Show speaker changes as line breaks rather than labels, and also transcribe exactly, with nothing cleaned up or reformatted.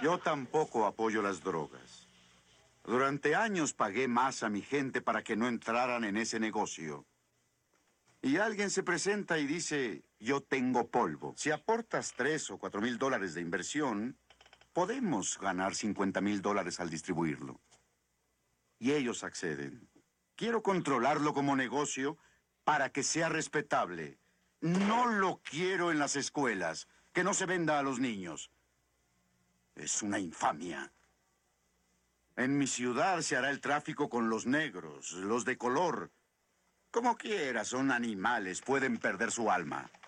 Yo tampoco apoyo las drogas. Durante años pagué más a mi gente para que no entraran en ese negocio. Y alguien se presenta y dice, yo tengo polvo. Si aportas tres o cuatro mil dólares de inversión, podemos ganar cincuenta mil dólares al distribuirlo. Y ellos acceden. Quiero controlarlo como negocio para que sea respetable. No lo quiero en las escuelas. Que no se venda a los niños. Es una infamia. En mi ciudad se hará el tráfico con los negros, los de color. Como quiera, son animales, pueden perder su alma.